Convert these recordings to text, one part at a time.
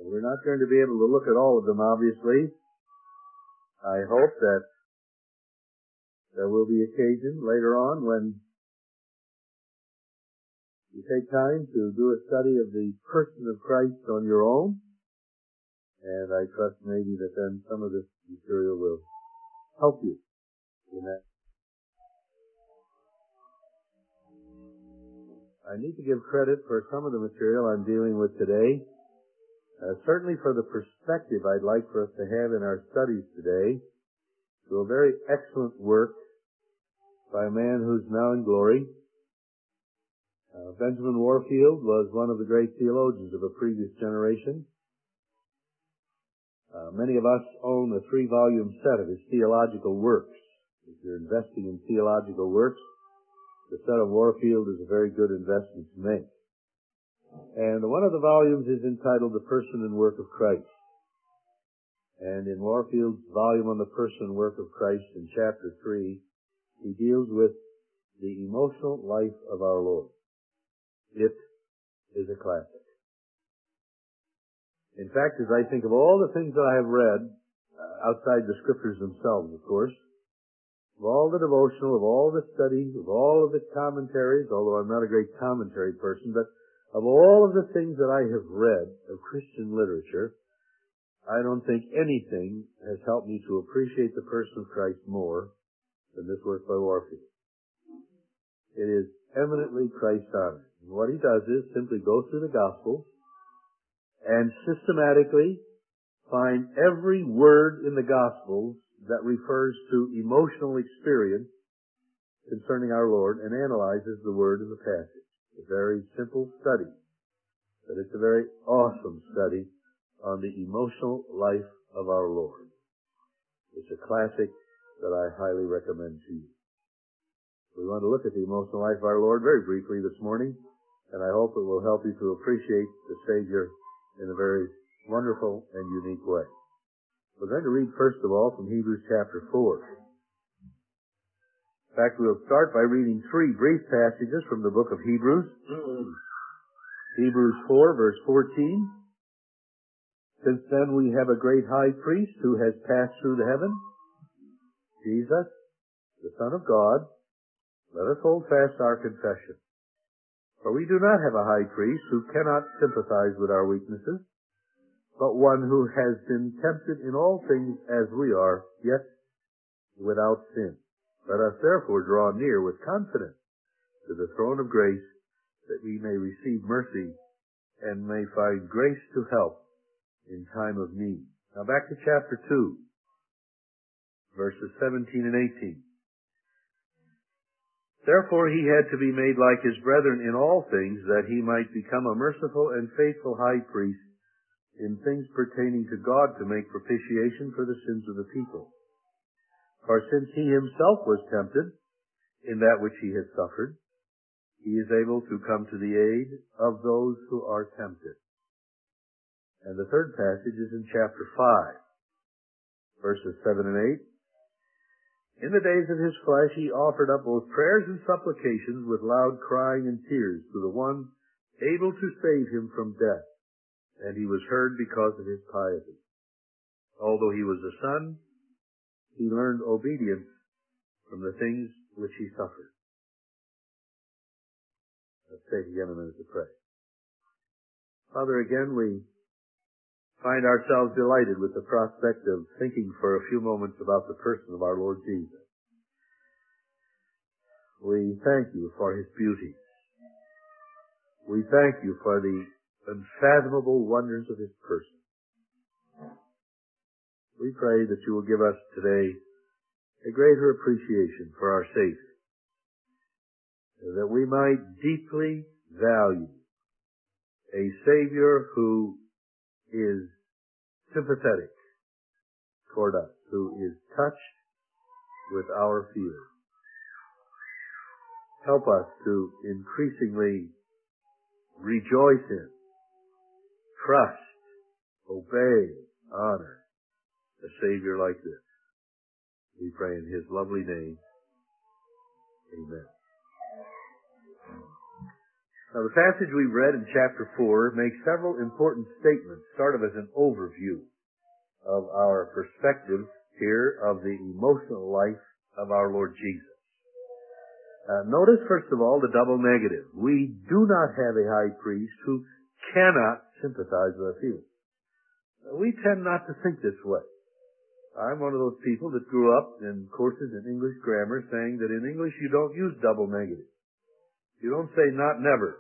We're not going to be able to look at all of them, obviously. I hope that there will be occasion later on when you take time to do a study of the person of Christ on your own. And I trust maybe that then some of this material will help you in that. I need to give credit for some of the material I'm dealing with today. Certainly for the perspective I'd like for us to have in our studies today, to a very excellent work by a man who's now in glory. Benjamin Warfield was one of the great theologians of a previous generation. Many of us own a 3-volume set of his theological works. If you're investing in theological works, the set of Warfield is a very good investment to make. And one of the volumes is entitled The Person and Work of Christ. And in Warfield's volume on the person and work of Christ in chapter 3, he deals with the emotional life of our Lord. It is a classic. In fact, as I think of all the things that I have read, outside the scriptures themselves, of course, of all the devotional, of all the studies, of all of the commentaries, although I'm not a great commentary person, but of all of the things that I have read of Christian literature, I don't think anything has helped me to appreciate the person of Christ more than this work by Warfield. It is eminently Christ-honoring. What he does is simply go through the Gospels and systematically find every word in the Gospels that refers to emotional experience concerning our Lord and analyzes the word in the passage. A very simple study, but it's a very awesome study on the emotional life of our Lord. It's a classic that I highly recommend to you. We want to look at the emotional life of our Lord very briefly this morning, and I hope it will help you to appreciate the Savior in a very wonderful and unique way. We're going to read first of all from Hebrews chapter 4. In fact, we'll start by reading 3 brief passages from the book of Hebrews. Hebrews 4, verse 14. Since then we have a great high priest who has passed through the heaven, Jesus, the Son of God. Let us hold fast our confession. For we do not have a high priest who cannot sympathize with our weaknesses, but one who has been tempted in all things as we are, yet without sin. Let us therefore draw near with confidence to the throne of grace, that we may receive mercy and may find grace to help in time of need. Now back to chapter 2, verses 17 and 18. Therefore he had to be made like his brethren in all things, that he might become a merciful and faithful high priest in things pertaining to God, to make propitiation for the sins of the people. For since he himself was tempted in that which he has suffered, he is able to come to the aid of those who are tempted. And the third passage is in chapter 5, verses 7 and 8. In the days of his flesh he offered up both prayers and supplications with loud crying and tears to the one able to save him from death, and he was heard because of his piety. Although he was a son, he learned obedience from the things which he suffered. Let's take again a minute to pray. Father, again we find ourselves delighted with the prospect of thinking for a few moments about the person of our Lord Jesus. We thank you for his beauty. We thank you for the unfathomable wonders of his person. We pray that you will give us today a greater appreciation for our Savior, that we might deeply value a Savior who is sympathetic toward us, who is touched with our feelings. Help us to increasingly rejoice in, trust, obey, honor a Savior like this. We pray in his lovely name. Amen. Now, the passage we read in chapter 4 makes several important statements, sort of as an overview of our perspective here of the emotional life of our Lord Jesus. Notice, first of all, the double negative. We do not have a high priest who cannot sympathize with our feelings. We tend not to think this way. I'm one of those people that grew up in courses in English grammar saying that in English you don't use double negative. You don't say not never.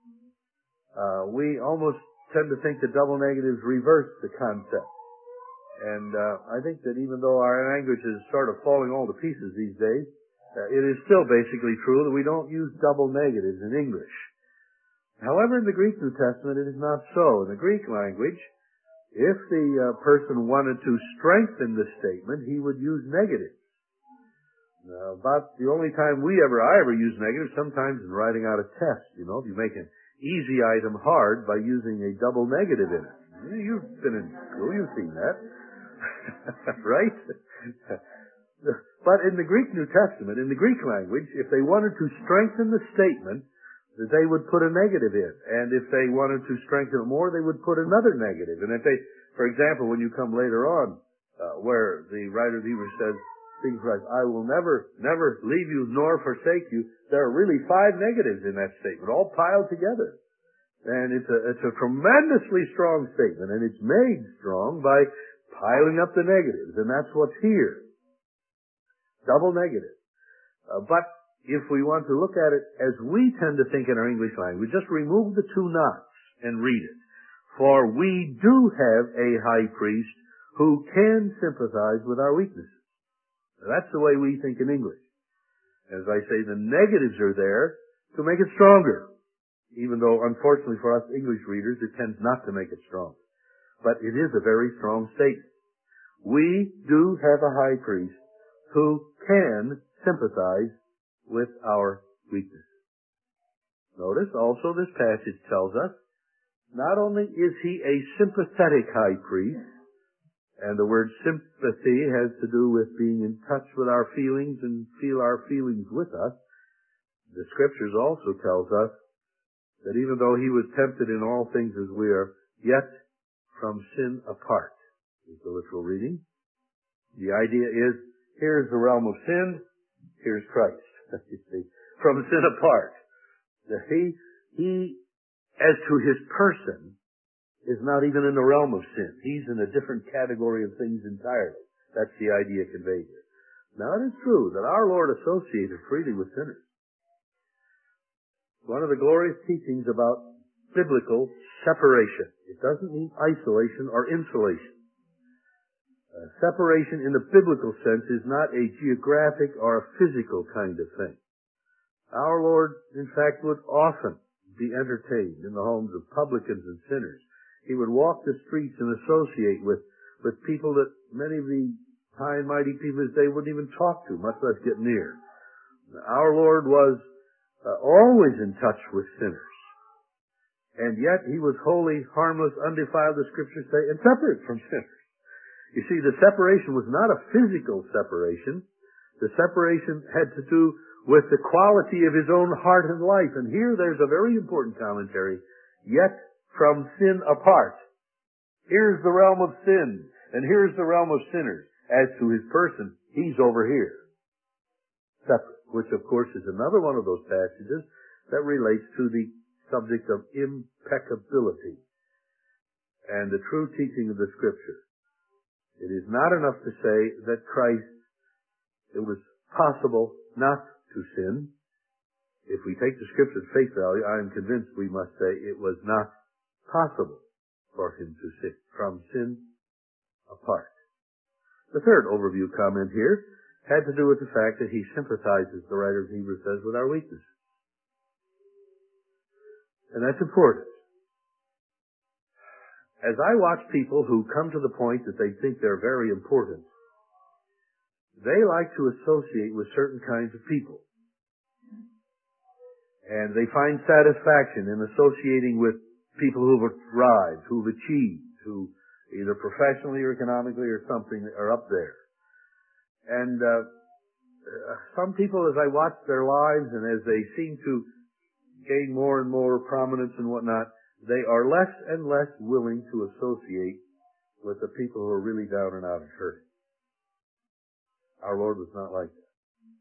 We almost tend to think that double negatives reverse the concept. And I think that even though our language is sort of falling all to pieces these days, it is still basically true that we don't use double negatives in English. However, in the Greek New Testament, it is not so. In the Greek language, if the person wanted to strengthen the statement, he would use negatives. About the only time I ever use negatives, sometimes in writing out a test. You know, if you make an easy item hard by using a double negative in it. You've been in school, you've seen that. Right? But in the Greek New Testament, in the Greek language, if they wanted to strengthen the statement, they would put a negative in. And if they wanted to strengthen it more, they would put another negative. And if they, for example, when you come later on, where the writer of Hebrews says, things like, I will never leave you nor forsake you, there are really 5 negatives in that statement, all piled together. And it's a tremendously strong statement, and it's made strong by piling up the negatives, and that's what's here. Double negative. But if we want to look at it as we tend to think in our English language, just remove the 2 nots and read it. For we do have a high priest who can sympathize with our weaknesses. Now, that's the way we think in English. As I say, the negatives are there to make it stronger. Even though, unfortunately for us English readers, it tends not to make it strong. But it is a very strong statement. We do have a high priest who can sympathize with our weaknesses. Notice also this passage tells us not only is he a sympathetic high priest, and the word sympathy has to do with being in touch with our feelings and feel our feelings with us, the Scriptures also tells us that even though he was tempted in all things as we are, yet from sin apart, is the literal reading. The idea is, here's the realm of sin, here's Christ. You see, from sin apart. He, as to his person, is not even in the realm of sin. He's in a different category of things entirely. That's the idea conveyed here. Now, it is true that our Lord associated freely with sinners. One of the glorious teachings about biblical separation. It doesn't mean isolation or insulation. Separation in the biblical sense is not a geographic or a physical kind of thing. Our Lord, in fact, would often be entertained in the homes of publicans and sinners. He would walk the streets and associate with people that many of the high and mighty people of his day wouldn't even talk to, much less get near. Our Lord was always in touch with sinners. And yet he was holy, harmless, undefiled, the Scriptures say, and separate from sinners. You see, the separation was not a physical separation. The separation had to do with the quality of his own heart and life. And here there's a very important commentary. Yet from sin apart. Here's the realm of sin, and here's the realm of sinners. As to his person, he's over here. Separate, which of course is another one of those passages that relates to the subject of impeccability and the true teaching of the Scripture. It is not enough to say that Christ, it was possible not to sin. If we take the Scripture at face value, I am convinced we must say it was not possible for him to sin, from sin apart. The third overview comment here had to do with the fact that he sympathizes, the writer of Hebrews says, with our weaknesses. And that's important. As I watch people who come to the point that they think they're very important, they like to associate with certain kinds of people. And they find satisfaction in associating with people who've arrived, who've achieved, who either professionally or economically or something are up there. And some people, as I watch their lives and as they seem to gain more and more prominence and whatnot, they are less and less willing to associate with the people who are really down and out and hurting. Our Lord was not like that.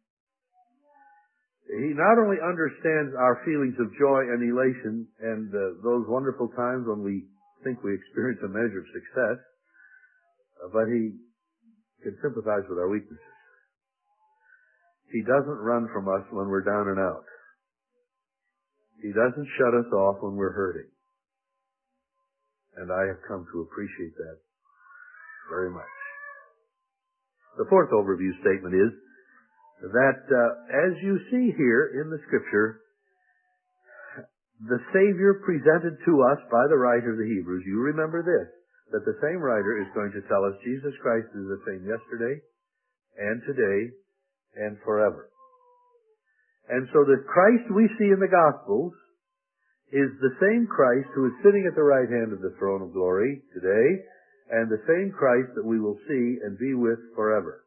He not only understands our feelings of joy and elation and those wonderful times when we think we experience a measure of success, but He can sympathize with our weaknesses. He doesn't run from us when we're down and out. He doesn't shut us off when we're hurting. And I have come to appreciate that very much. The fourth overview statement is that as you see here in the Scripture, the Savior presented to us by the writer of the Hebrews, you remember this, that the same writer is going to tell us Jesus Christ is the same yesterday and today and forever. And so the Christ we see in the Gospels is the same Christ who is sitting at the right hand of the throne of glory today, and the same Christ that we will see and be with forever.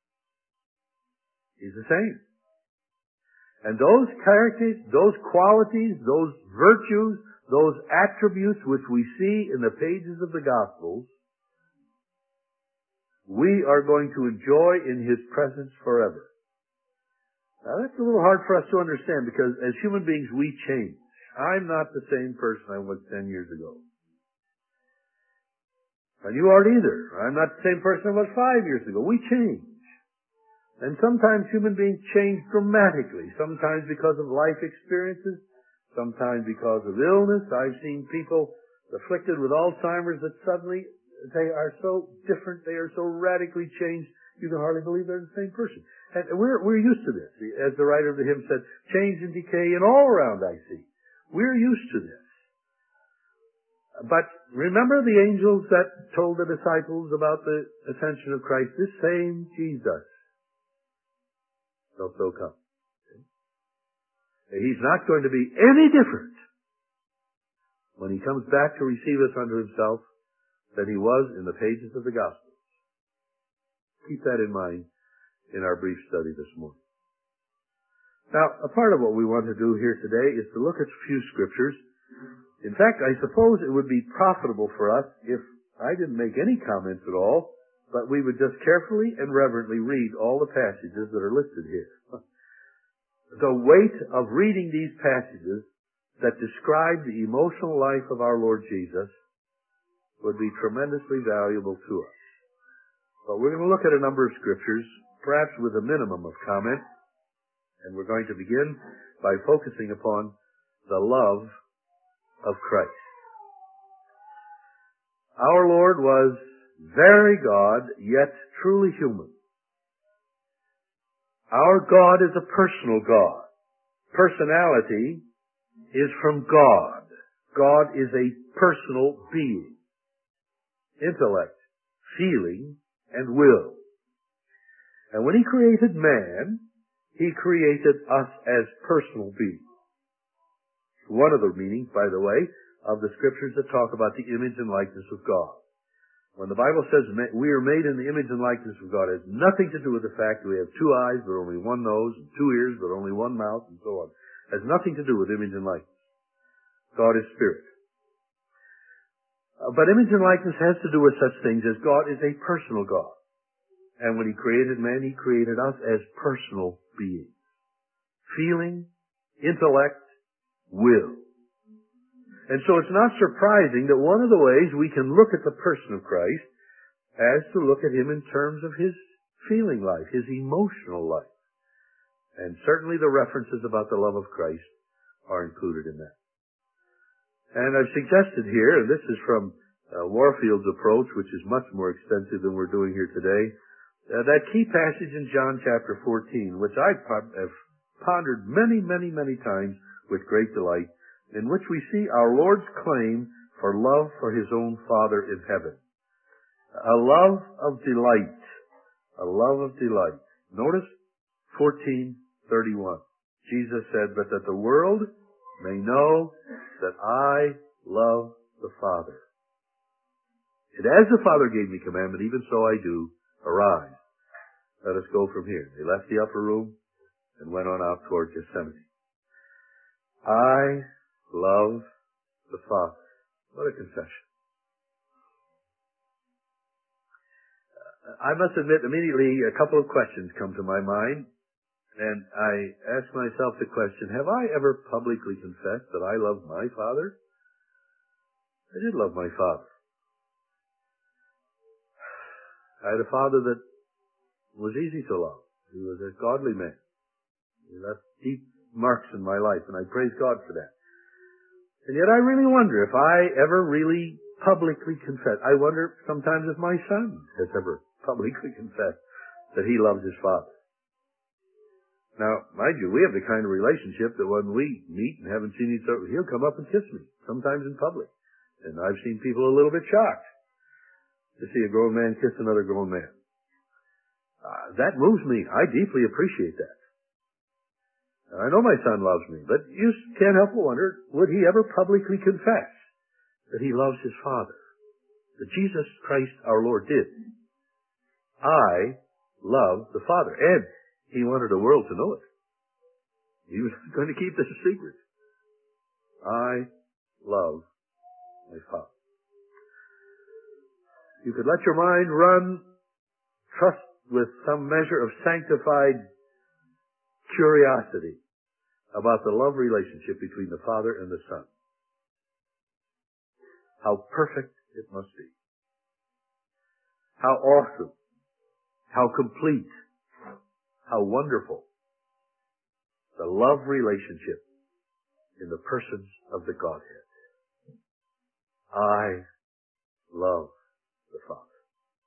He's the same. And those characters, those qualities, those virtues, those attributes which we see in the pages of the Gospels, we are going to enjoy in His presence forever. Now that's a little hard for us to understand because as human beings we change. I'm not the same person I was 10 years ago. And you aren't either. I'm not the same person I was 5 years ago. We change. And sometimes human beings change dramatically. Sometimes because of life experiences. Sometimes because of illness. I've seen people afflicted with Alzheimer's that suddenly they are so different. They are so radically changed. You can hardly believe they're the same person. And we're used to this. As the writer of the hymn said, change and decay and all around I see. We're used to this. But remember the angels that told the disciples about the ascension of Christ? This same Jesus shall so come. He's not going to be any different when He comes back to receive us unto Himself than He was in the pages of the Gospels. Keep that in mind in our brief study this morning. Now, a part of what we want to do here today is to look at a few scriptures. In fact, I suppose it would be profitable for us if I didn't make any comments at all, but we would just carefully and reverently read all the passages that are listed here. The weight of reading these passages that describe the emotional life of our Lord Jesus would be tremendously valuable to us. But we're going to look at a number of scriptures, perhaps with a minimum of comment. And we're going to begin by focusing upon the love of Christ. Our Lord was very God, yet truly human. Our God is a personal God. Personality is from God. God is a personal being. Intellect, feeling, and will. And when He created man, He created us as personal beings. One of the meanings, by the way, of the scriptures that talk about the image and likeness of God. When the Bible says we are made in the image and likeness of God, it has nothing to do with the fact that we have 2 eyes but only 1 nose, and 2 ears but only 1 mouth, and so on. It has nothing to do with image and likeness. God is spirit. But image and likeness has to do with such things as God is a personal God. And when He created man, He created us as personal beings. Feeling, intellect, will. And so it's not surprising that one of the ways we can look at the person of Christ is to look at Him in terms of His feeling life, His emotional life. And certainly the references about the love of Christ are included in that. And I've suggested here, and this is from Warfield's approach, which is much more extensive than we're doing here today, that key passage in John chapter 14, which I have pondered many, many, many times with great delight, in which we see our Lord's claim for love for His own Father in heaven. A love of delight. A love of delight. Notice 14:31. Jesus said, "But that the world may know that I love the Father. And as the Father gave me commandment, even so I do. Arise, let us go from here." They left the upper room and went on out toward Gethsemane. I love the Father. What a confession. I must admit, immediately a couple of questions come to my mind, and I ask myself the question, have I ever publicly confessed that I love my Father? I did love my Father. I had a father that was easy to love. He was a godly man. He left deep marks in my life, and I praise God for that. And yet I really wonder if I ever really publicly confessed. I wonder sometimes if my son has ever publicly confessed that he loves his father. Now, mind you, we have the kind of relationship that when we meet and haven't seen each other, he'll come up and kiss me, sometimes in public. And I've seen people a little bit shocked to see a grown man kiss another grown man. That moves me. I deeply appreciate that. I know my son loves me, but you can't help but wonder, would he ever publicly confess that he loves his Father? That Jesus Christ our Lord did. I love the Father. And he wanted the world to know it. He was going to keep this a secret. I love my Father. You could let your mind run, trust with some measure of sanctified curiosity about the love relationship between the Father and the Son. How perfect it must be. How awesome. How complete. How wonderful. The love relationship in the persons of the Godhead. I love the Father.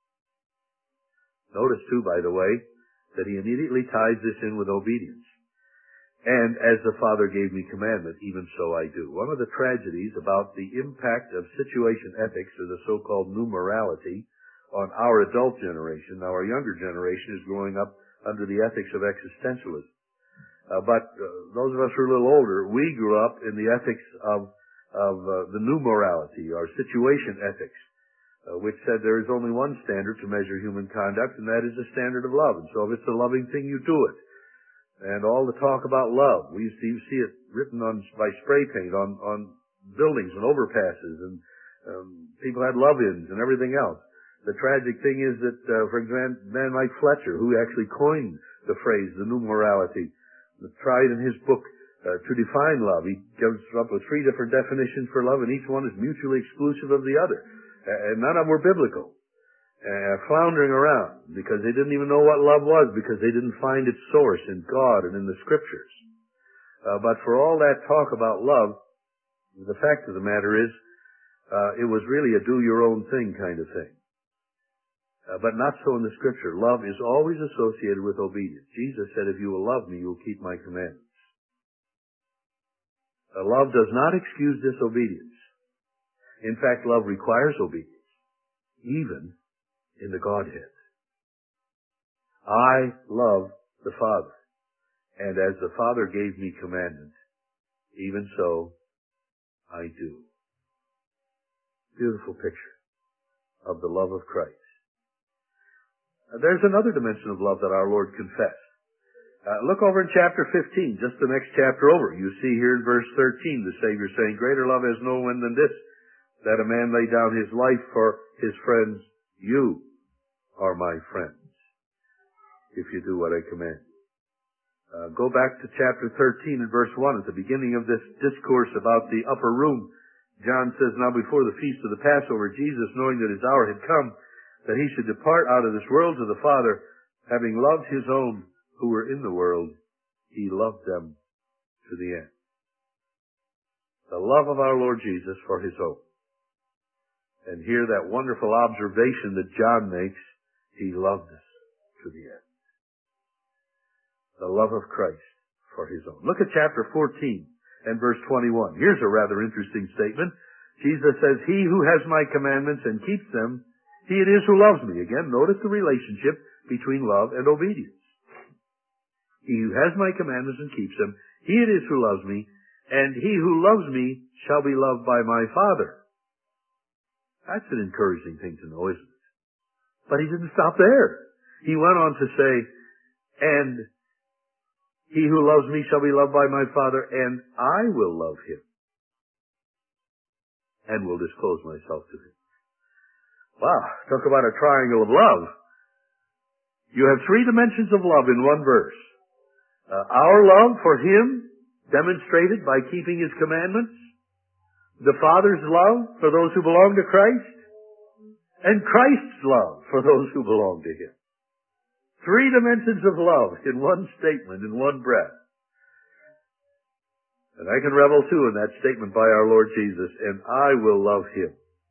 Notice too, by the way, that he immediately ties this in with obedience. And as the Father gave me commandment, even so I do. One of the tragedies about the impact of situation ethics, or the so-called new morality, on our adult generation, now our younger generation is growing up under the ethics of existentialism. But those of us who are a little older, we grew up in the ethics of the new morality, or situation ethics, which said there is only one standard to measure human conduct, and that is the standard of love. And so if it's a loving thing, you do it. And all the talk about love, we used to see it written on by spray paint on buildings and overpasses, and people had love-ins and everything else. The tragic thing is that, for example, a man like Fletcher, who actually coined the phrase, the new morality, tried in his book to define love. He comes up with 3 different definitions for love, and each one is mutually exclusive of the other. And none of them were biblical. Floundering around, because they didn't even know what love was, because they didn't find its source in God and in the Scriptures. But for all that talk about love, the fact of the matter is, it was really a do-your-own-thing kind of thing. But not so in the Scripture. Love is always associated with obedience. Jesus said, if you will love me, you will keep my commandments. Love does not excuse disobedience. In fact, love requires obedience, even in the Godhead. I love the Father, and as the Father gave me commandment, even so I do. Beautiful picture of the love of Christ. There's another dimension of love that our Lord confessed. Look over in chapter 15, just the next chapter over. You see here in verse 13, the Savior saying, greater love has no one than this, that a man lay down his life for his friends. You are my friends, if you do what I command. Go back to chapter 13 and verse 1, at the beginning of this discourse about the upper room. John says, now before the feast of the Passover, Jesus, knowing that his hour had come, that he should depart out of this world to the Father, having loved his own who were in the world, he loved them to the end. The love of our Lord Jesus for his own. And here that wonderful observation that John makes, he loved us to the end. The love of Christ for his own. Look at chapter 14 and verse 21. Here's a rather interesting statement. Jesus says, he who has my commandments and keeps them, he it is who loves me. Again, notice the relationship between love and obedience. He who has my commandments and keeps them, he it is who loves me, and he who loves me shall be loved by my Father. That's an encouraging thing to know, isn't it? But he didn't stop there. He went on to say, and He who loves me shall be loved by my Father, and I will love him, and will disclose myself to him. Wow, talk about a triangle of love. You have three dimensions of love in one verse. Our love for him, demonstrated by keeping his commandments. The Father's love for those who belong to Christ. And Christ's love for those who belong to him. Three dimensions of love in one statement, in one breath. And I can revel too in that statement by our Lord Jesus, and I will love him.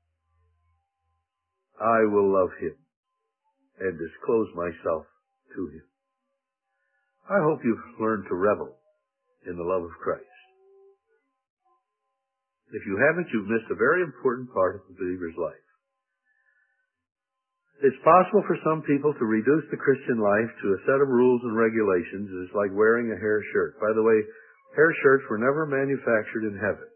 I will love him and disclose myself to him. I hope you've learned to revel in the love of Christ. If you haven't, you've missed a very important part of the believer's life. It's possible for some people to reduce the Christian life to a set of rules and regulations. It's like wearing a hair shirt. By the way, hair shirts were never manufactured in heaven.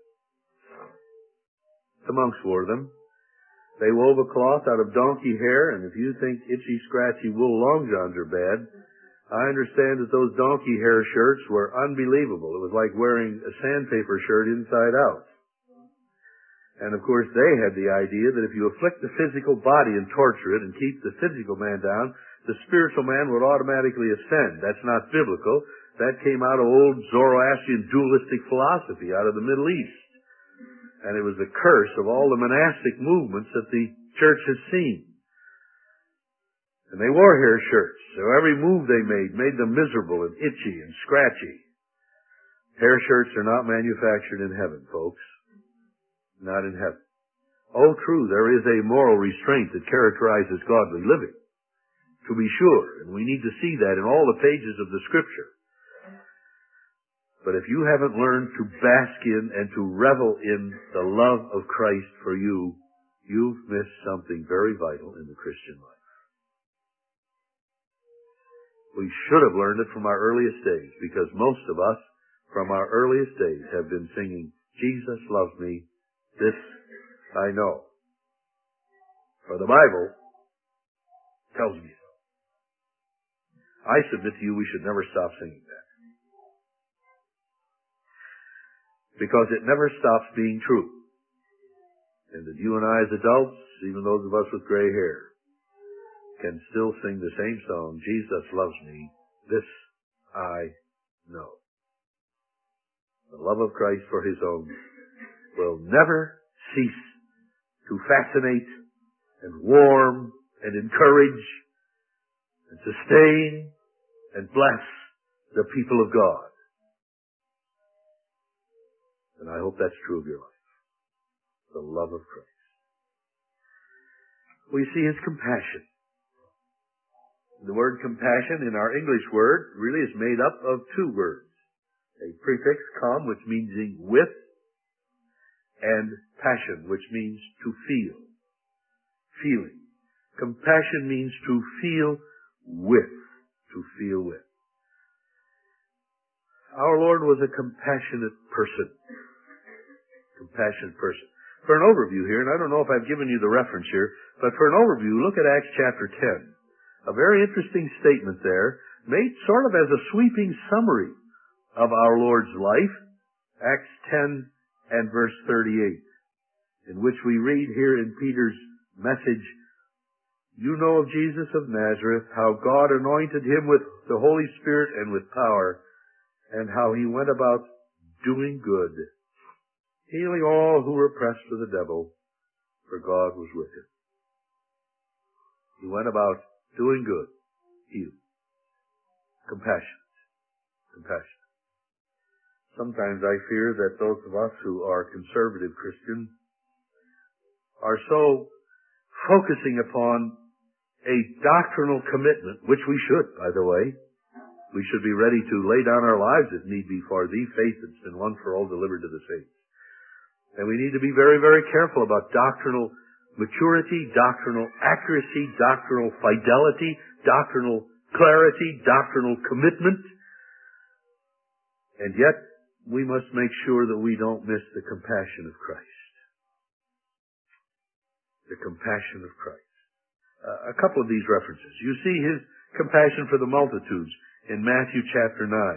The monks wore them. They wove a cloth out of donkey hair, and if you think itchy, scratchy wool long johns are bad, I understand that those donkey hair shirts were unbelievable. It was like wearing a sandpaper shirt inside out. And of course, they had the idea that if you afflict the physical body and torture it and keep the physical man down, the spiritual man would automatically ascend. That's not biblical. That came out of old Zoroastrian dualistic philosophy out of the Middle East. And it was the curse of all the monastic movements that the church has seen. And they wore hair shirts, so every move they made them miserable and itchy and scratchy. Hair shirts are not manufactured in heaven, folks. Not in heaven. Oh, true, there is a moral restraint that characterizes godly living. To be sure, and we need to see that in all the pages of the Scripture. But if you haven't learned to bask in and to revel in the love of Christ for you, you've missed something very vital in the Christian life. We should have learned it from our earliest days, because most of us, from our earliest days, have been singing, Jesus loves me, this I know. For the Bible tells me so. I submit to you we should never stop singing that. Because it never stops being true. And that you and I as adults, even those of us with gray hair, can still sing the same song, Jesus loves me, this I know. The love of Christ for his own will never cease to fascinate and warm and encourage and sustain and bless the people of God. And I hope that's true of your life. The love of Christ. We see his compassion. The word compassion in our English word really is made up of two words. A prefix, com, which means with, and passion, which means to feel. Feeling. Compassion means to feel with. To feel with. Our Lord was a compassionate person. Compassionate person. For an overview here, and I don't know if I've given you the reference here, but for an overview, look at Acts chapter 10. A very interesting statement there, made sort of as a sweeping summary of our Lord's life. Acts 10 and verse 38, in which we read here in Peter's message, you know of Jesus of Nazareth, how God anointed him with the Holy Spirit and with power, and how he went about doing good, healing all who were oppressed of the devil, for God was with him. He went about doing good, healing. Compassion. Compassion. Sometimes I fear that those of us who are conservative Christians are so focusing upon a doctrinal commitment, which we should, by the way. We should be ready to lay down our lives if need be for the faith that's been once for all delivered to the saints. And we need to be very, very careful about doctrinal maturity, doctrinal accuracy, doctrinal fidelity, doctrinal clarity, doctrinal commitment. And yet, we must make sure that we don't miss the compassion of Christ. The compassion of Christ. A couple of these references. You see his compassion for the multitudes in Matthew chapter 9.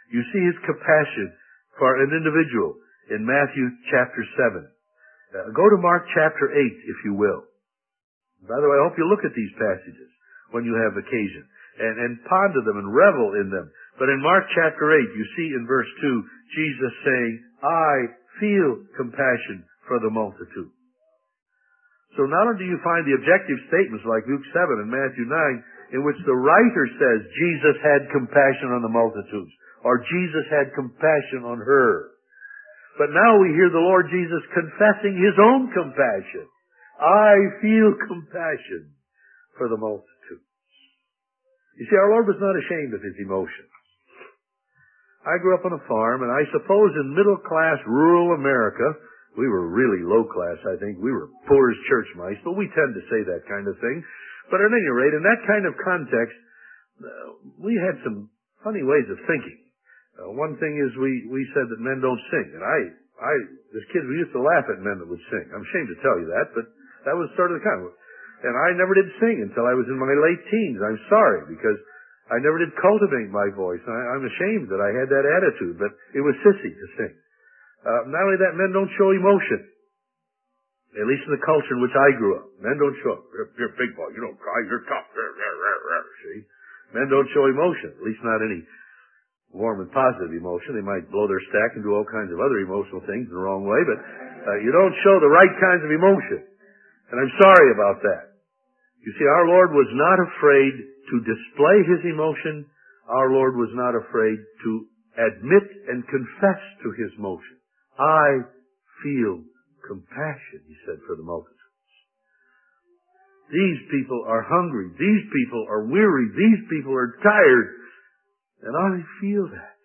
You see his compassion for an individual in Matthew chapter 7. Go to Mark chapter 8, if you will. By the way, I hope you look at these passages when you have occasion and ponder them and revel in them. But in Mark chapter 8, you see in verse 2, Jesus saying, I feel compassion for the multitude. So not only do you find the objective statements like Luke 7 and Matthew 9, in which the writer says Jesus had compassion on the multitudes, or Jesus had compassion on her. But now we hear the Lord Jesus confessing his own compassion. I feel compassion for the multitudes. You see, our Lord was not ashamed of his emotions. I grew up on a farm, and I suppose in middle-class rural America, we were really low-class, I think. We were poor as church mice, but we tend to say that kind of thing. But at any rate, in that kind of context, we had some funny ways of thinking. One thing is we said that men don't sing. And as kids, we used to laugh at men that would sing. I'm ashamed to tell you that, but that was sort of the kind of... And I never did sing until I was in my late teens. I'm sorry, because I never did cultivate my voice. I'm ashamed that I had that attitude, but it was sissy to sing. Not only that, men don't show emotion. At least in the culture in which I grew up. Men don't show... You're a big boy. You don't cry. You're tough. See? Men don't show emotion. At least not any warm and positive emotion. They might blow their stack and do all kinds of other emotional things in the wrong way, but you don't show the right kinds of emotion. And I'm sorry about that. You see, our Lord was not afraid to display his emotion. Our Lord was not afraid to admit and confess to his emotion. I feel compassion, he said, for the multitudes. These people are hungry. These people are weary. These people are tired. And I feel that.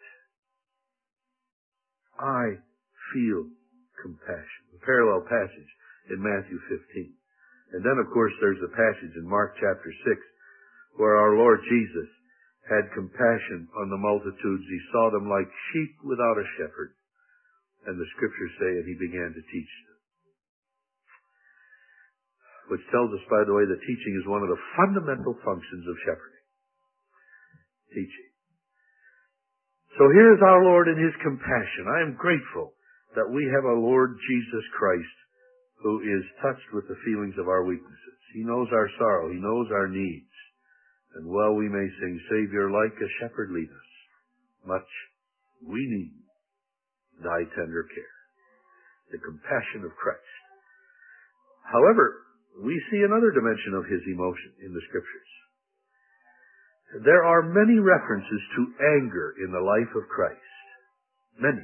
I feel compassion. A parallel passage in Matthew 15. And then, of course, there's a passage in Mark chapter 6 where our Lord Jesus had compassion on the multitudes. He saw them like sheep without a shepherd. And the scriptures say, and he began to teach them. Which tells us, by the way, that teaching is one of the fundamental functions of shepherding. Teaching. So here's our Lord in his compassion. I am grateful that we have a Lord Jesus Christ who is touched with the feelings of our weaknesses. He knows our sorrow. He knows our needs. And well we may sing, Savior, like a shepherd lead us. Much we need thy tender care. The compassion of Christ. However, we see another dimension of his emotion in the scriptures. There are many references to anger in the life of Christ. Many.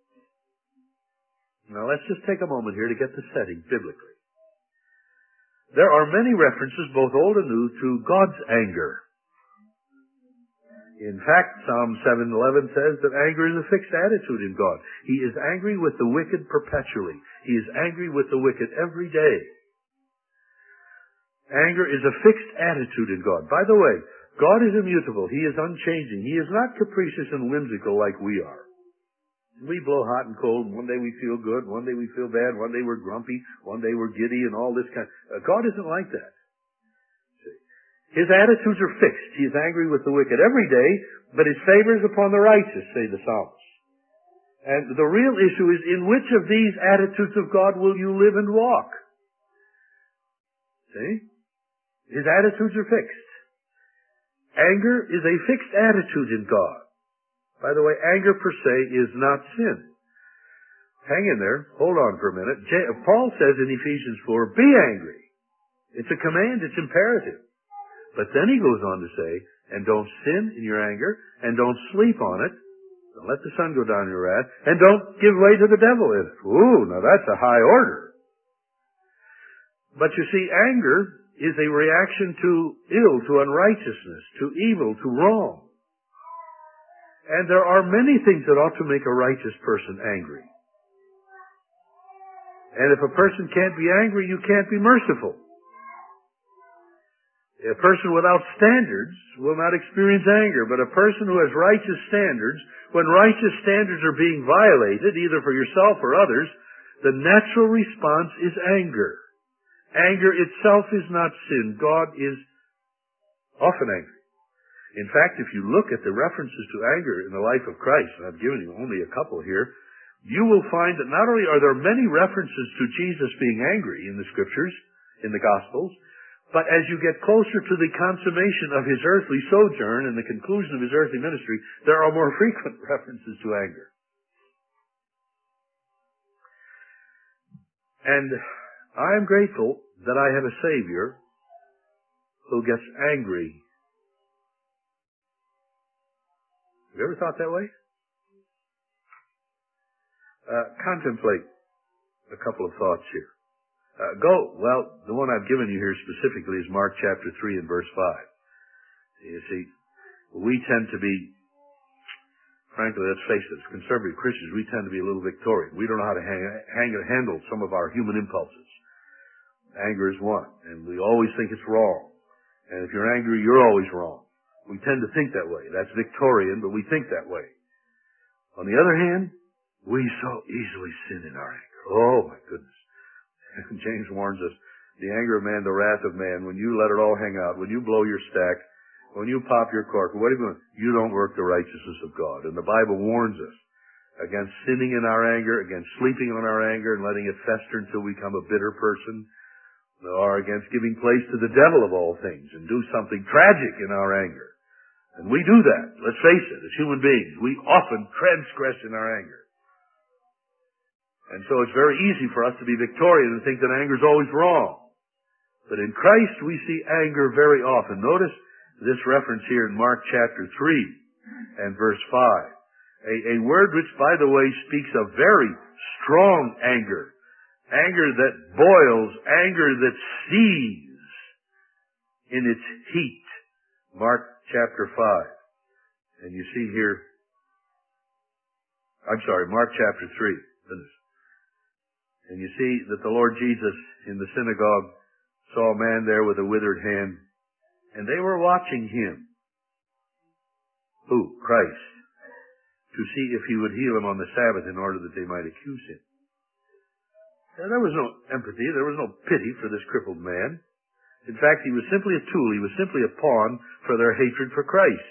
Now let's just take a moment here to get the setting biblically. There are many references, both old and new, to God's anger. In fact, Psalm 7:11 says that anger is a fixed attitude in God. He is angry with the wicked perpetually. He is angry with the wicked every day. Anger is a fixed attitude in God. By the way, God is immutable. He is unchanging. He is not capricious and whimsical like we are. We blow hot and cold. One day we feel good. One day we feel bad. One day we're grumpy. One day we're giddy and all this kind. God isn't like that. See? His attitudes are fixed. He is angry with the wicked every day, but his favor is upon the righteous, say the psalmists. And the real issue is, in which of these attitudes of God will you live and walk? See? His attitudes are fixed. Anger is a fixed attitude in God. By the way, anger per se is not sin. Hang in there. Hold on for a minute. Paul says in Ephesians 4, be angry. It's a command. It's imperative. But then he goes on to say, and don't sin in your anger, and don't sleep on it. Don't let the sun go down your wrath, and don't give way to the devil in it. Ooh, now that's a high order. But you see, anger is a reaction to ill, to unrighteousness, to evil, to wrong. And there are many things that ought to make a righteous person angry. And if a person can't be angry, you can't be merciful. A person without standards will not experience anger, but a person who has righteous standards, when righteous standards are being violated, either for yourself or others, the natural response is anger. Anger itself is not sin. God is often angry. In fact, if you look at the references to anger in the life of Christ, and I've given you only a couple here, you will find that not only are there many references to Jesus being angry in the Scriptures, in the Gospels, but as you get closer to the consummation of his earthly sojourn and the conclusion of his earthly ministry, there are more frequent references to anger. And I am grateful that I have a Savior who gets angry. Have you ever thought that way? Contemplate a couple of thoughts here. The one I've given you here specifically is Mark chapter 3 and verse 5. You see, we tend to be, frankly, let's face it, as conservative Christians, we tend to be a little Victorian. We don't know how to handle some of our human impulses. Anger is one, and we always think it's wrong. And if you're angry, you're always wrong. We tend to think that way. That's Victorian, but we think that way. On the other hand, we so easily sin in our anger. Oh, my goodness. James warns us, the anger of man, the wrath of man, when you let it all hang out, when you blow your stack, when you pop your cork, what are you doing? You don't work the righteousness of God. And the Bible warns us against sinning in our anger, against sleeping on our anger and letting it fester until we become a bitter person, or against giving place to the devil of all things and do something tragic in our anger. And we do that. Let's face it, as human beings, we often transgress in our anger. And so it's very easy for us to be Victorian and think that anger is always wrong. But in Christ we see anger very often. Notice this reference here in Mark chapter 3 and verse 5. A word which, by the way, speaks of very strong anger. Anger that boils, anger that seethes in its heat. Mark chapter 5. And you see here, Mark chapter 3. And you see that the Lord Jesus in the synagogue saw a man there with a withered hand, and they were watching him. Who? Christ. To see if he would heal him on the Sabbath in order that they might accuse him. Now, there was no empathy, there was no pity for this crippled man. In fact, he was simply a tool, he was simply a pawn for their hatred for Christ.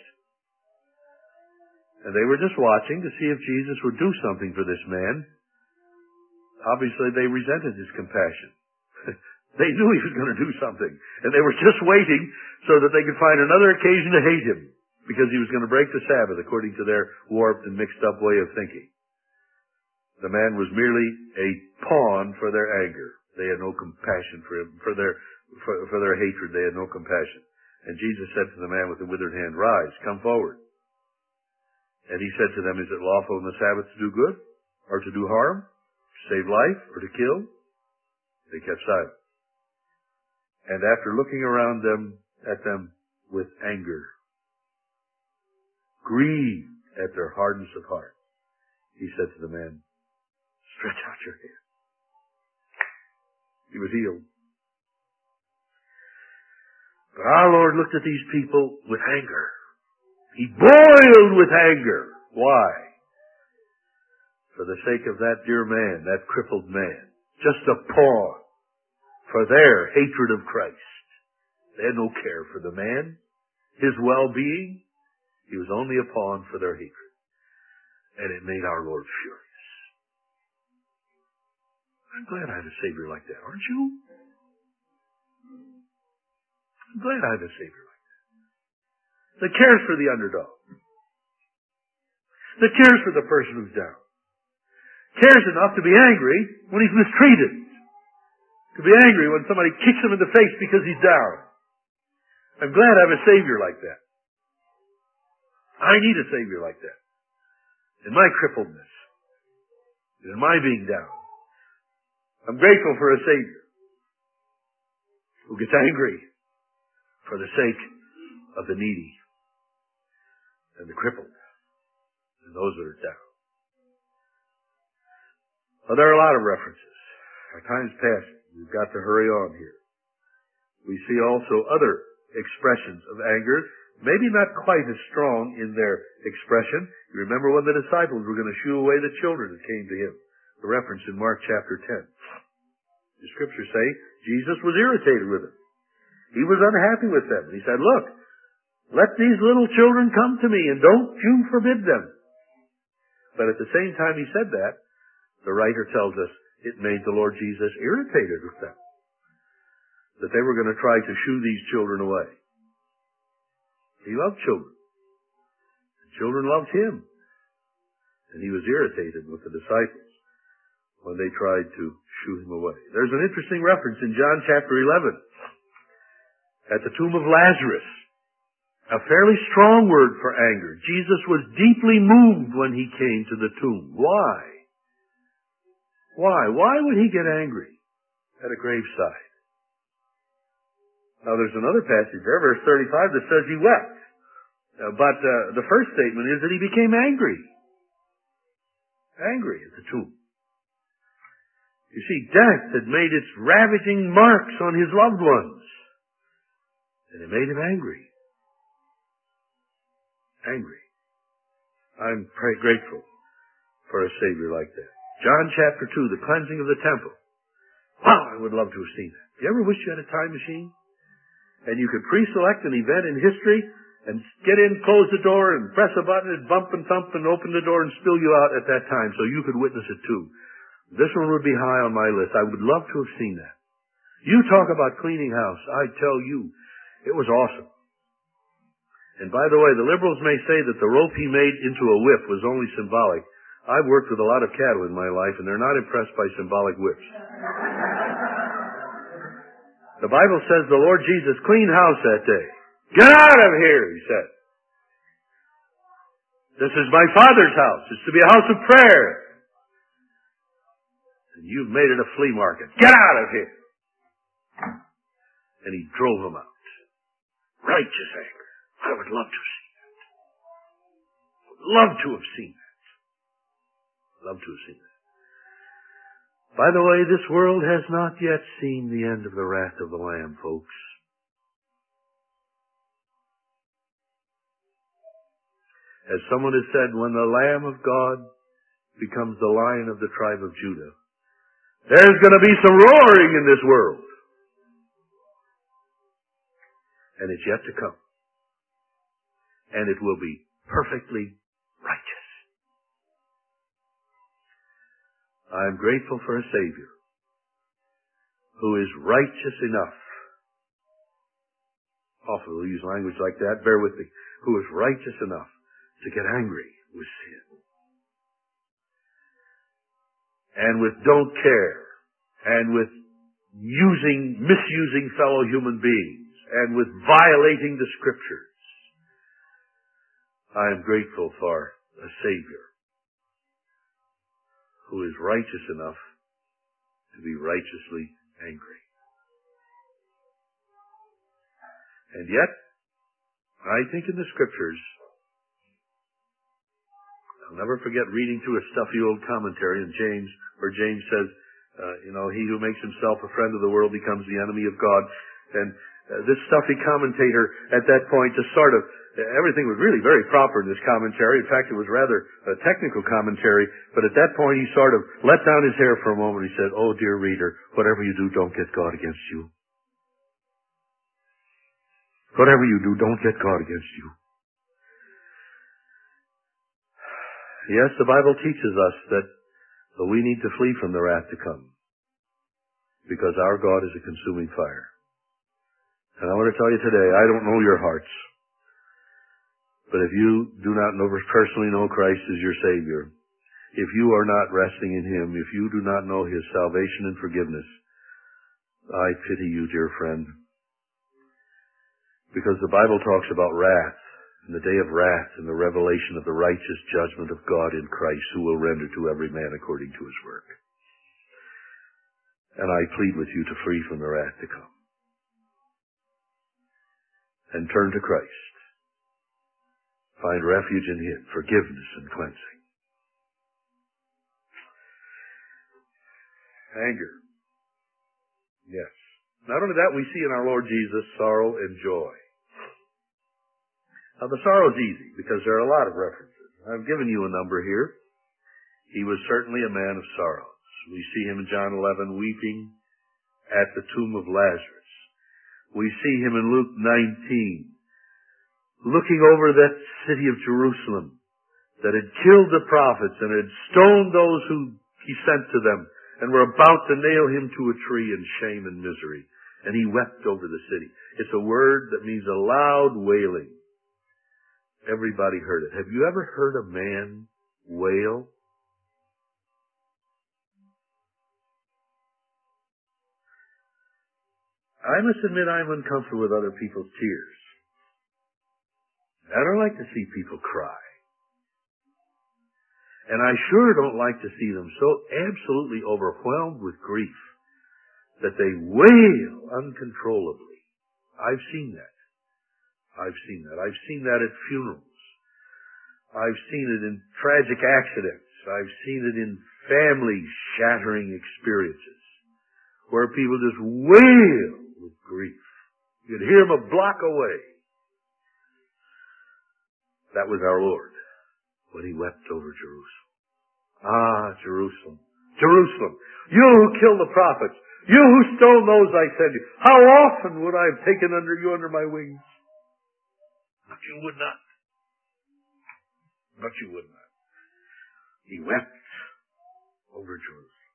And they were just watching to see if Jesus would do something for this man. Obviously, they resented his compassion. They knew he was going to do something. And they were just waiting so that they could find another occasion to hate him, because he was going to break the Sabbath according to their warped and mixed up way of thinking. The man was merely a pawn for their anger. They had no compassion for him, for their hatred. They had no compassion. And Jesus said to the man with the withered hand, "Rise, come forward." And he said to them, "Is it lawful on the Sabbath to do good or to do harm? Save life or to kill?" They kept silent. And after looking around at them with anger, grieved at their hardness of heart, he said to the man, "Stretch out your hand." He was healed. But our Lord looked at these people with anger. He boiled with anger. Why? For the sake of that dear man, that crippled man. Just a pawn for their hatred of Christ. They had no care for the man, his well-being. He was only a pawn for their hatred. And it made our Lord furious. I'm glad I have a Savior like that, aren't you? I'm glad I have a Savior like that. That cares for the underdog. That cares for the person who's down. Cares enough to be angry when he's mistreated. To be angry when somebody kicks him in the face because he's down. I'm glad I have a Savior like that. I need a Savior like that. In my crippledness. In my being down. I'm grateful for a Savior who gets angry for the sake of the needy and the crippled and those that are down. Well, there are a lot of references. Our time's passed. We've got to hurry on here. We see also other expressions of anger, maybe not quite as strong in their expression. You remember when the disciples were going to shoo away the children that came to him. The reference in Mark chapter 10. The scriptures say Jesus was irritated with them. He was unhappy with them. He said, "Look, Let these little children come to me, and don't you forbid them. But at the same time he said that, the writer tells us it made the Lord Jesus irritated with them, that they were going to try to shoo these children away. He loved children. Children loved him. And he was irritated with the disciples when they tried to shoo him away. There's an interesting reference in John chapter 11 at the tomb of Lazarus. A fairly strong word for anger. Jesus was deeply moved when he came to the tomb. Why? Why? Why would he get angry at a graveside? Now there's another passage there, verse 35, that says he wept. But the first statement is that he became angry. Angry at the tomb. You see, death had made its ravaging marks on his loved ones. And it made him angry. Angry. I'm grateful for a Savior like that. John chapter 2, the cleansing of the temple. Wow, I would love to have seen that. You ever wish you had a time machine? And you could pre-select an event in history and get in, close the door, and press a button, and bump and thump, and open the door and spill you out at that time so you could witness it too. This one would be high on my list. I would love to have seen that. You talk about cleaning house. I tell you, it was awesome. And by the way, the liberals may say that the rope he made into a whip was only symbolic. I've worked with a lot of cattle in my life, and they're not impressed by symbolic whips. The Bible says the Lord Jesus cleaned house that day. Get out of here, he said. This is my Father's house. It's to be a house of prayer. And you've made it a flea market. Get out of here. And he drove them out. Righteous anger. I would love to have seen that. Love to have seen that. Love to have seen that. By the way, this world has not yet seen the end of the wrath of the Lamb, folks. As someone has said, when the Lamb of God becomes the Lion of the tribe of Judah, there's going to be some roaring in this world. And it's yet to come. And it will be perfectly righteous. I am grateful for a Savior who is righteous enough. Often we'll use language like that, bear with me. Who is righteous enough to get angry with sin. And with don't care. And with misusing fellow human beings. And with violating the Scriptures. I am grateful for a Savior who is righteous enough to be righteously angry. And yet, I think in the Scriptures, I'll never forget reading through a stuffy old commentary in James, where James says, he who makes himself a friend of the world becomes the enemy of God. And this stuffy commentator at that point just sort of, everything was really very proper in this commentary. In fact, it was rather a technical commentary. But at that point, he sort of let down his hair for a moment. He said, "Oh, dear reader, whatever you do, don't get God against you. Whatever you do, don't get God against you." Yes, the Bible teaches us that we need to flee from the wrath to come, because our God is a consuming fire. And I want to tell you today, I don't know your hearts. But if you do not personally know Christ as your Savior, if you are not resting in Him, if you do not know His salvation and forgiveness, I pity you, dear friend. Because the Bible talks about wrath, and the day of wrath, and the revelation of the righteous judgment of God in Christ, who will render to every man according to his work. And I plead with you to flee from the wrath to come. And turn to Christ. Find refuge in Him, forgiveness and cleansing. Anger. Yes. Not only that, we see in our Lord Jesus sorrow and joy. Now the sorrow is easy, because there are a lot of references. I've given you a number here. He was certainly a man of sorrows. We see Him in John 11 weeping at the tomb of Lazarus. We see Him in Luke 19 looking over that city of Jerusalem that had killed the prophets and had stoned those who he sent to them and were about to nail him to a tree in shame and misery. And he wept over the city. It's a word that means a loud wailing. Everybody heard it. Have you ever heard a man wail? I must admit I'm uncomfortable with other people's tears. I don't like to see people cry. And I sure don't like to see them so absolutely overwhelmed with grief that they wail uncontrollably. I've seen that. I've seen that. I've seen that at funerals. I've seen it in tragic accidents. I've seen it in family-shattering experiences where people just wail with grief. You could hear them a block away. That was our Lord when he wept over Jerusalem. Ah, Jerusalem. Jerusalem, you who killed the prophets, you who stoned those I sent you, how often would I have taken you under my wings? But you would not. But you would not. He wept over Jerusalem.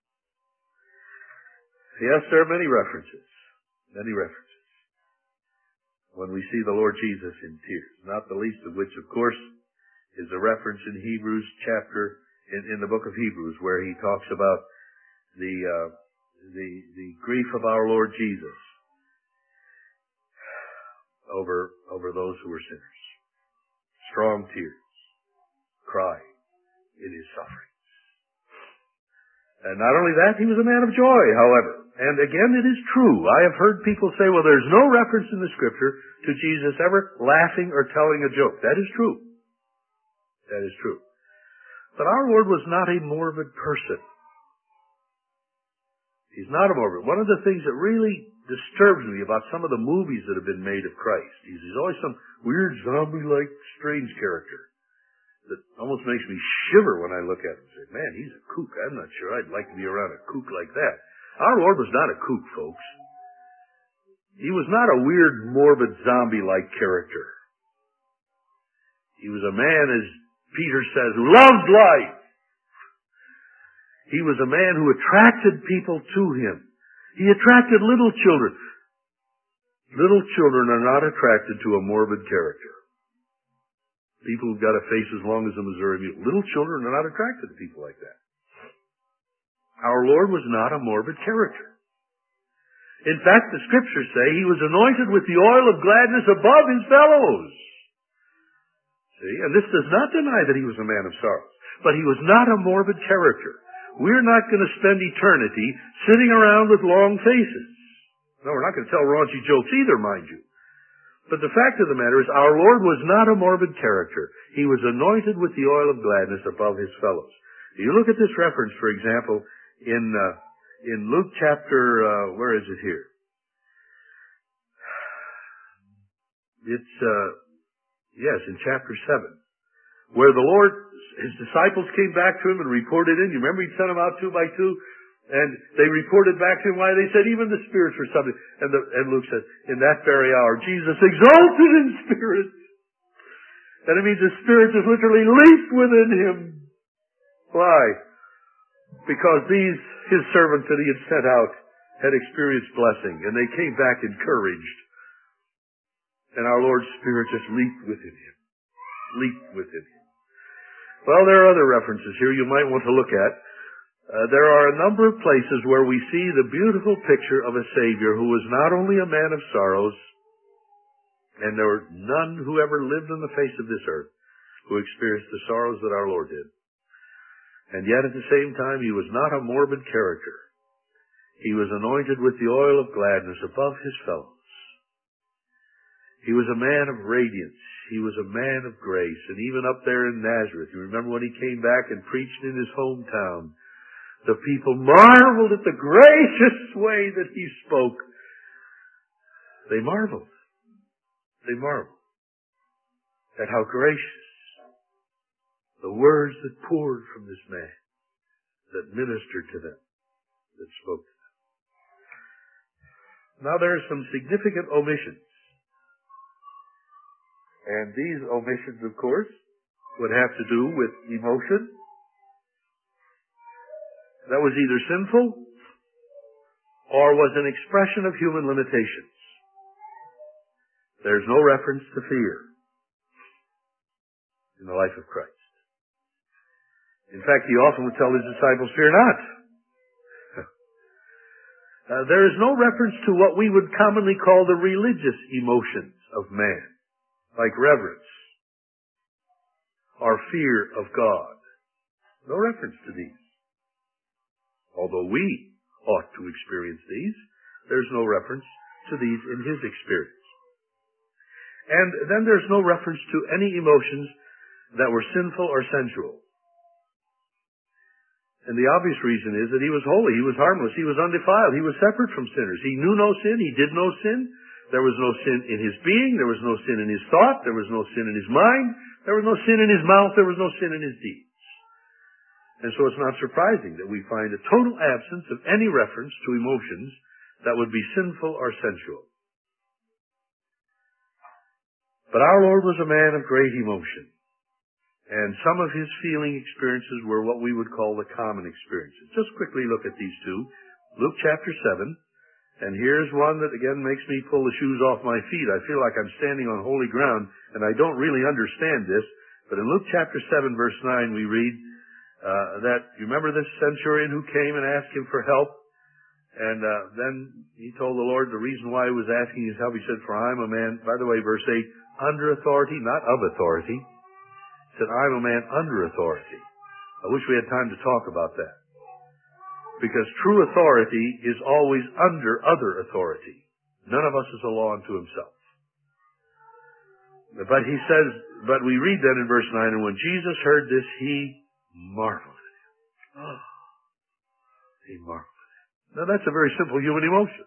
Yes, there are many references. Many references. When we see the Lord Jesus in tears, not the least of which, of course, is a reference in Hebrews chapter, in the book of Hebrews, where he talks about the grief of our Lord Jesus over those who were sinners. Strong tears, cry in his sufferings. And not only that, he was a man of joy, however. And again, it is true. I have heard people say, well, there's no reference in the Scripture to Jesus ever laughing or telling a joke. That is true. That is true. But our Lord was not a morbid person. He's not a morbid. One of the things that really disturbs me about some of the movies that have been made of Christ, he's always some weird zombie-like strange character that almost makes me shiver when I look at him and say, man, he's a kook. I'm not sure I'd like to be around a kook like that. Our Lord was not a kook, folks. He was not a weird, morbid, zombie-like character. He was a man, as Peter says, who loved life. He was a man who attracted people to him. He attracted little children. Little children are not attracted to a morbid character. People who've got a face as long as a Missouri Mule. Little children are not attracted to people like that. Our Lord was not a morbid character. In fact, the Scriptures say he was anointed with the oil of gladness above his fellows. See, and this does not deny that he was a man of sorrows, but he was not a morbid character. We're not going to spend eternity sitting around with long faces. No, we're not going to tell raunchy jokes either, mind you. But the fact of the matter is, our Lord was not a morbid character. He was anointed with the oil of gladness above his fellows. You look at this reference, for example, in Luke chapter, where is it here? It's, in chapter 7, where the Lord, his disciples came back to him and reported in. You remember he sent them out 2 by 2? And they reported back to him why they said even the spirits were subject. And Luke said, in that very hour, Jesus exalted in spirit. And it means the spirit just literally leaped within him. Why? Because his servants that he had sent out had experienced blessing, and they came back encouraged. And our Lord's Spirit just leaped within him. Leaped within him. Well, there are other references here you might want to look at. There are a number of places where we see the beautiful picture of a Savior who was not only a man of sorrows, and there were none who ever lived on the face of this earth who experienced the sorrows that our Lord did. And yet at the same time, he was not a morbid character. He was anointed with the oil of gladness above his fellows. He was a man of radiance. He was a man of grace. And even up there in Nazareth, you remember when he came back and preached in his hometown, the people marveled at the gracious way that he spoke. They marveled. They marveled at how gracious the words that poured from this man, that ministered to them, that spoke to them. Now there are some significant omissions And these omissions, of course, would have to do with emotion that was either sinful or was an expression of human limitations. There's no reference to fear in the life of Christ. In fact, he often would tell his disciples, fear not. There is no reference to what we would commonly call the religious emotions of man, like reverence or fear of God. No reference to these. Although we ought to experience these, there's no reference to these in his experience. And then there's no reference to any emotions that were sinful or sensual. And the obvious reason is that he was holy, he was harmless, he was undefiled, he was separate from sinners. He knew no sin, he did no sin. There was no sin in his being, there was no sin in his thought, there was no sin in his mind, there was no sin in his mouth, there was no sin in his deeds. And so it's not surprising that we find a total absence of any reference to emotions that would be sinful or sensual. But our Lord was a man of great emotion. And some of his feeling experiences were what we would call the common experiences. Just quickly look at these two. Luke chapter 7. And here's one that again makes me pull the shoes off my feet. I feel like I'm standing on holy ground and I don't really understand this. But in Luke chapter 7 verse 9 we read that, you remember this centurion who came and asked him for help? And then he told the Lord the reason why he was asking his help. He said, for I'm a man, by the way, verse 8, under authority, not of authority. He said, I'm a man under authority. I wish we had time to talk about that. Because true authority is always under other authority. None of us is a law unto himself. But he says, but we read then in verse 9, and when Jesus heard this, he marveled at him. Oh, he marveled at him. Now that's a very simple human emotion.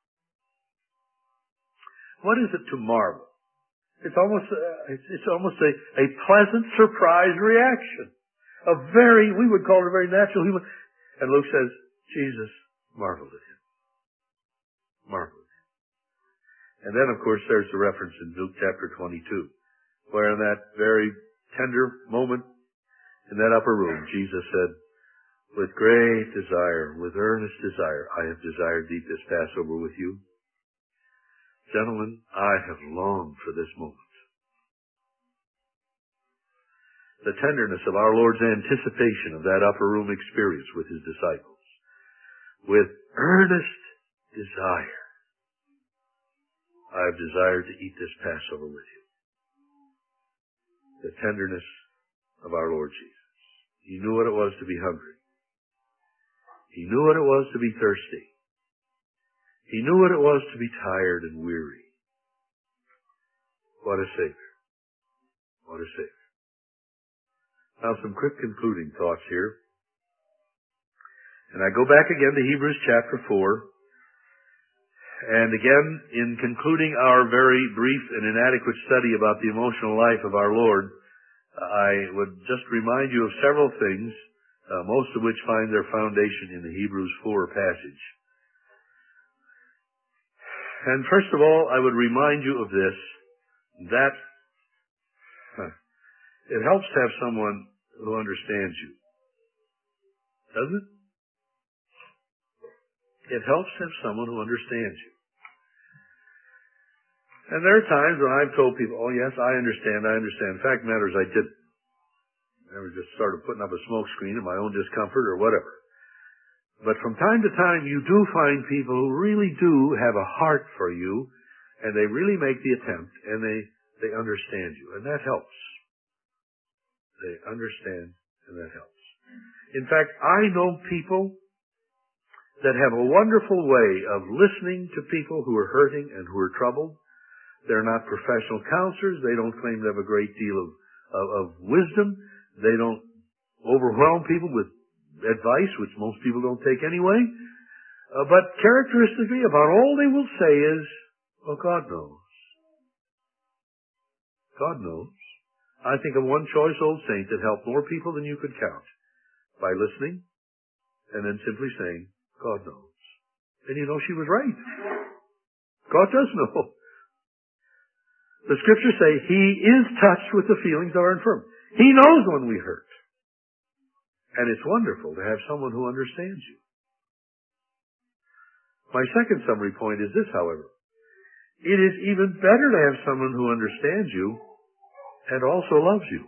What is it to marvel? It's almost a pleasant surprise reaction. We would call it a very natural human. And Luke says, Jesus marveled at him. Marveled at him. And then, of course, there's the reference in Luke chapter 22, where in that very tender moment in that upper room, Jesus said, with great desire, with earnest desire, I have desired to eat this Passover with you. Gentlemen, I have longed for this moment. The tenderness of our Lord's anticipation of that upper room experience with his disciples. With earnest desire, I have desired to eat this Passover with you. The tenderness of our Lord Jesus. He knew what it was to be hungry. He knew what it was to be thirsty. He knew what it was to be tired and weary. What a Savior. What a Savior. Now some quick concluding thoughts here. And I go back again to Hebrews chapter 4. And again, in concluding our very brief and inadequate study about the emotional life of our Lord, I would just remind you of several things, most of which find their foundation in the Hebrews 4 passage. And first of all, I would remind you of this, that it helps to have someone who understands you. Doesn't it? It helps to have someone who understands you. And there are times when I've told people, oh yes, I understand. In fact matters, I didn't. I never just started putting up a smoke screen in my own discomfort or whatever. But from time to time, you do find people who really do have a heart for you, and they really make the attempt, and they understand you, and that helps. They understand, and that helps. In fact, I know people that have a wonderful way of listening to people who are hurting and who are troubled. They're not professional counselors. They don't claim to have a great deal of wisdom. They don't overwhelm people with advice, which most people don't take anyway. But characteristically, about all they will say is, well, God knows. God knows. I think of one choice old saint that helped more people than you could count by listening and then simply saying, God knows. And you know she was right. God does know. The scriptures say He is touched with the feelings of our infirmity. He knows when we hurt. And it's wonderful to have someone who understands you. My second summary point is this, however. It is even better to have someone who understands you and also loves you.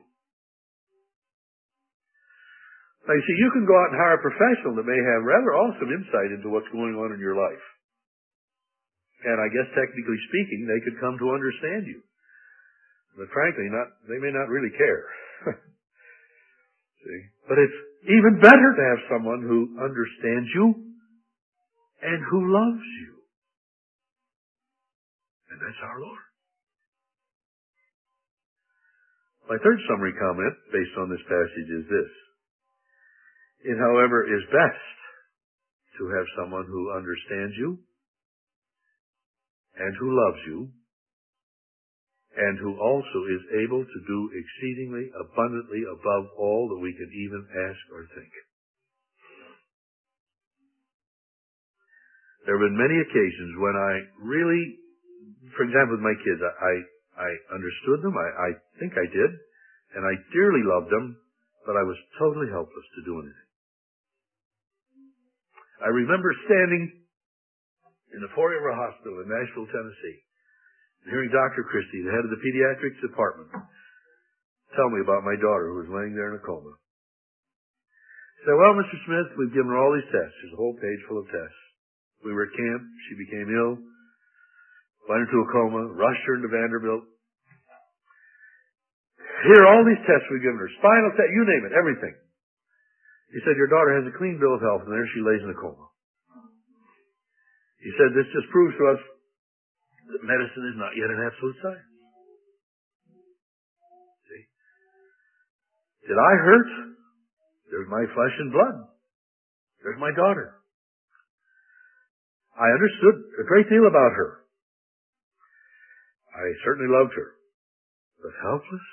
Now, you see, you can go out and hire a professional that may have rather awesome insight into what's going on in your life. And I guess technically speaking, they could come to understand you. But frankly, they may not really care. See? But it's even better to have someone who understands you and who loves you. And that's our Lord. My third summary comment based on this passage is this. It, however, is best to have someone who understands you and who loves you and who also is able to do exceedingly abundantly above all that we can even ask or think. There have been many occasions when I really, for example, with my kids, I understood them, I think I did, and I dearly loved them, but I was totally helpless to do anything. I remember standing in the foyer of a hospital in Nashville, Tennessee, and hearing Dr. Christie, the head of the pediatrics department, tell me about my daughter who was laying there in a coma. He said, well, Mr. Smith, we've given her all these tests. There's a whole page full of tests. We were at camp. She became ill, went into a coma, rushed her into Vanderbilt. Here are all these tests we've given her. Spinal test, you name it, everything. He said, your daughter has a clean bill of health, and there she lays in a coma. He said, this just proves to us that medicine is not yet an absolute science. See? Did I hurt? There's my flesh and blood. There's my daughter. I understood a great deal about her. I certainly loved her. But helpless?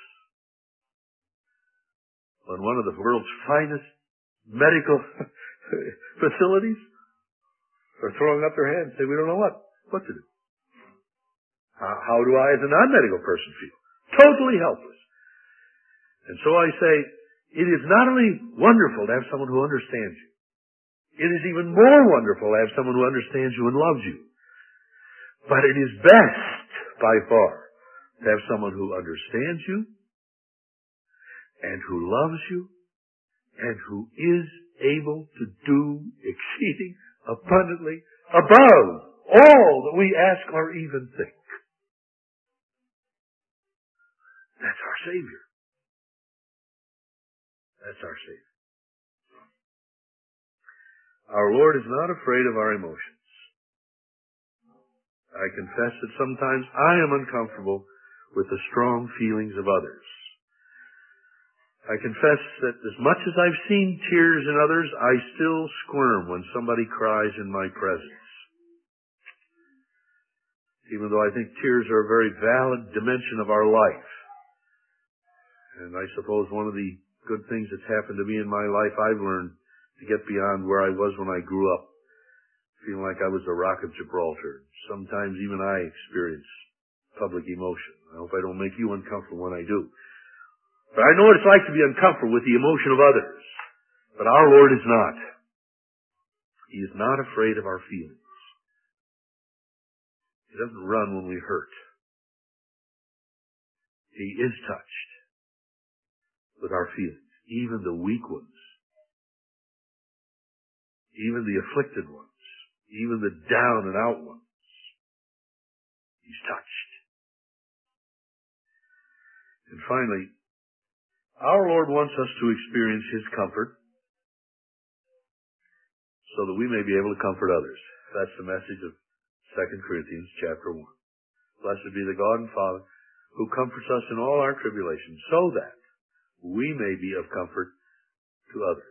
On one of the world's finest medical facilities are throwing up their hands and say, we don't know what to do. How do I as a non-medical person feel? Totally helpless. And so I say, it is not only wonderful to have someone who understands you, it is even more wonderful to have someone who understands you and loves you. But it is best, by far, to have someone who understands you and who loves you and who is able to do exceeding abundantly above all that we ask or even think. That's our Savior. That's our Savior. Our Lord is not afraid of our emotions. I confess that sometimes I am uncomfortable with the strong feelings of others. I confess that as much as I've seen tears in others, I still squirm when somebody cries in my presence. Even though I think tears are a very valid dimension of our life. And I suppose one of the good things that's happened to me in my life, I've learned to get beyond where I was when I grew up, feeling like I was the Rock of Gibraltar. Sometimes even I experience public emotion. I hope I don't make you uncomfortable when I do. But I know what it's like to be uncomfortable with the emotion of others. But our Lord is not. He is not afraid of our feelings. He doesn't run when we hurt. He is touched with our feelings, even the weak ones. Even the afflicted ones, even the down and out ones. He's touched. And finally, our Lord wants us to experience His comfort so that we may be able to comfort others. That's the message of 2 Corinthians chapter 1. Blessed be the God and Father who comforts us in all our tribulations so that we may be of comfort to others.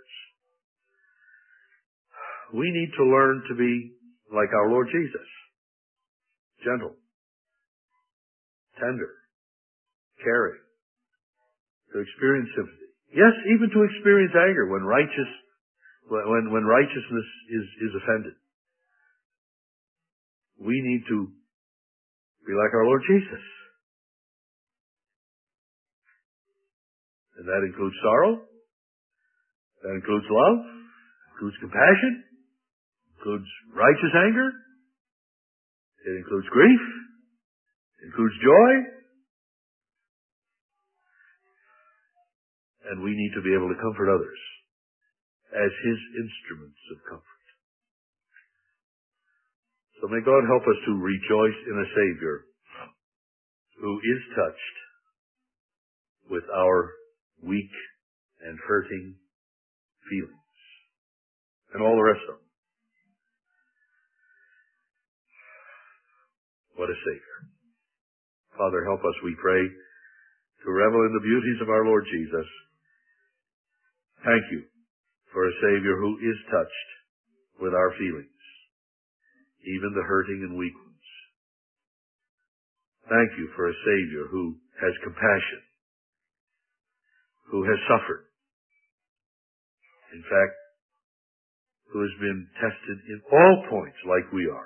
We need to learn to be like our Lord Jesus. Gentle, tender, caring, to experience sympathy. Yes, even to experience anger when righteousness is offended. We need to be like our Lord Jesus. And that includes sorrow. That includes love. Includes compassion. Includes righteous anger. It includes grief. It includes joy. And we need to be able to comfort others as His instruments of comfort. So may God help us to rejoice in a Savior who is touched with our weak and hurting feelings and all the rest of them. What a Savior. Father, help us, we pray, to revel in the beauties of our Lord Jesus. Thank you for a Savior who is touched with our feelings, even the hurting and weak ones. Thank you for a Savior who has compassion, who has suffered. In fact, who has been tested in all points like we are.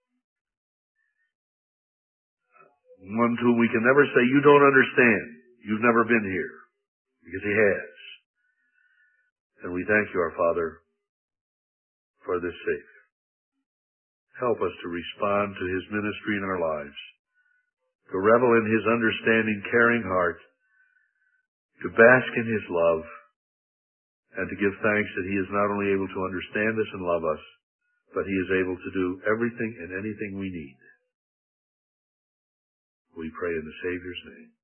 One to whom we can never say, you don't understand. You've never been here. Because He has. And we thank you, our Father, for this Savior. Help us to respond to His ministry in our lives, to revel in His understanding, caring heart, to bask in His love, and to give thanks that He is not only able to understand us and love us, but He is able to do everything and anything we need. We pray in the Savior's name.